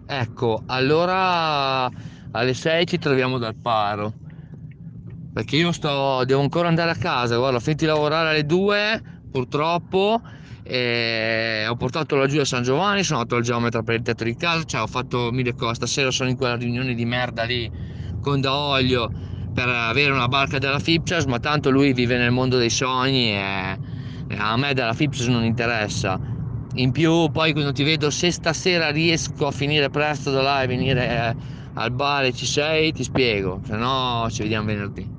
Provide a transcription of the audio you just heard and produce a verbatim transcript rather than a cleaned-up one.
Ecco, allora alle sei ci troviamo dal Paro. Perché io sto, devo ancora andare a casa, guarda, ho finito di lavorare alle due, purtroppo, e ho portato laggiù a San Giovanni, sono andato al geometra per il tetto di casa, cioè ho fatto mille cose, stasera sono in quella riunione di merda lì con Da Olio per avere una barca della Fipsas, ma tanto lui vive nel mondo dei sogni e, e a me della Fipsas non interessa. In più poi quando ti vedo, se stasera riesco a finire presto da là e venire eh, al bar e ci sei, ti spiego, se no ci vediamo venerdì.